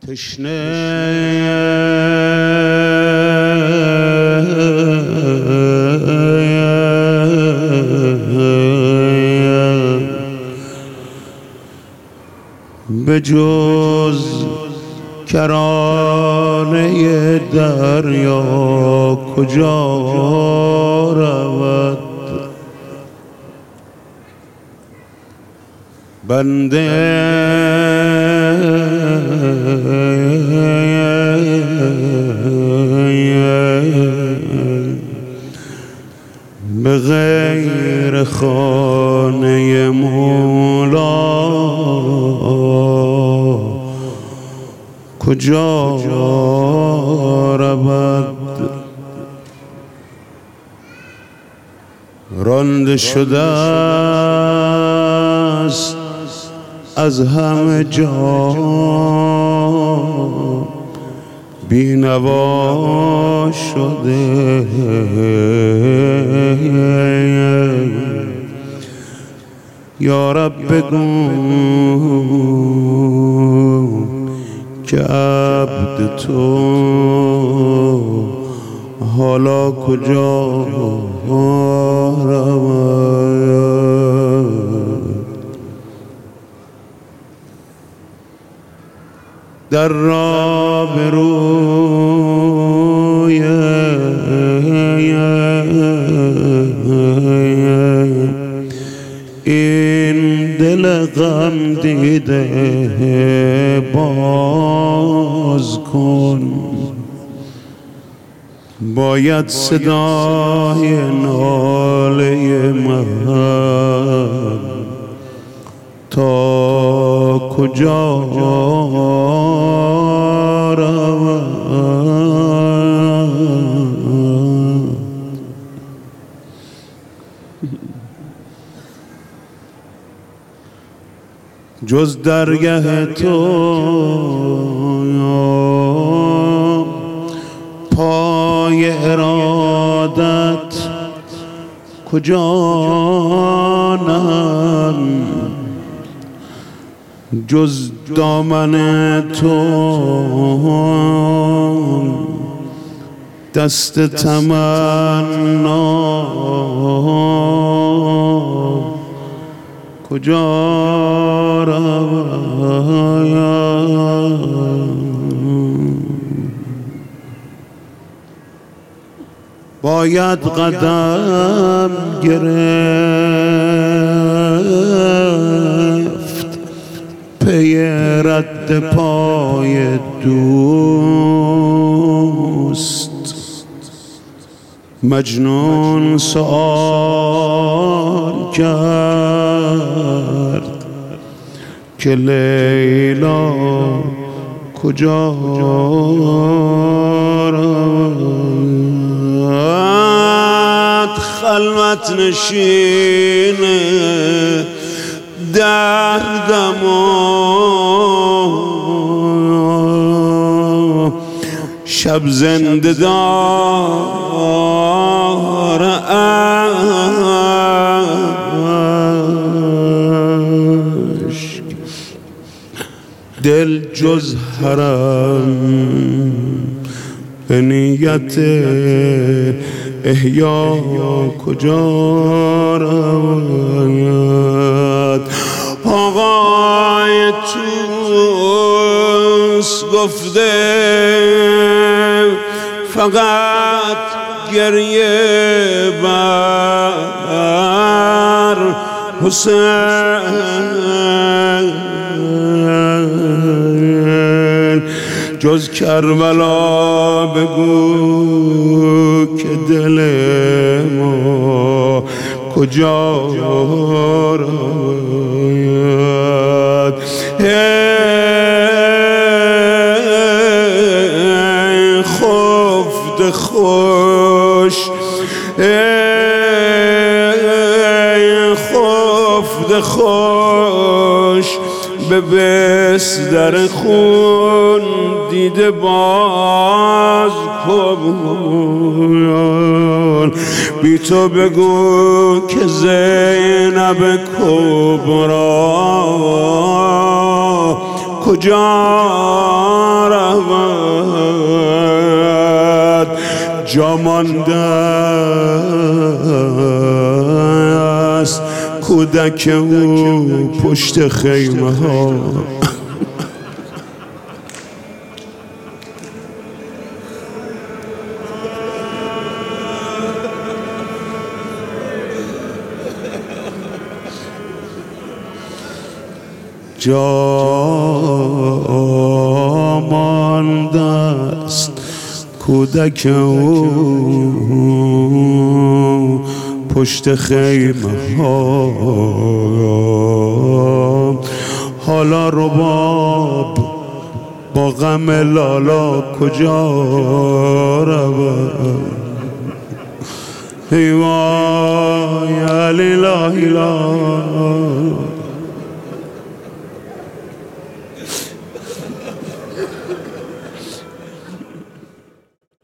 تشنه به جز کرانه دریا کجا رود بنده به غیر خانه مولا کجا رود رانده شده است از همه جا بینوا شده یا رب بگو که عبد تو حالا کجا رود در راه روی این دل غم دیده باز کن باید صدای ناله من تا کجا رود جز درگه تو پای ارادت کجانم جز دامن تو دست تمنا کجا رود باید قدم گرفت پی رد پای دوست مجنون سؤال کرد که لیلا کجا رود خلوت نشین دردم و شب زنده دار عشق دل جز حرم به نیت احیا کجا رود آقای توس گفته فقط گریه بر حسین جز کربلا بگو که دل ما کجا رود خفته خوش خفته خوش به بستر خون دیده باز کن بی تو بگو که زینب کبرا کجا جا مانده است کودک او پشت خیمه ها. جا مانده است کودک او پشت خیمه ها. حالا رباب با غم لالا کجا رود؟ ای وای علی لا اله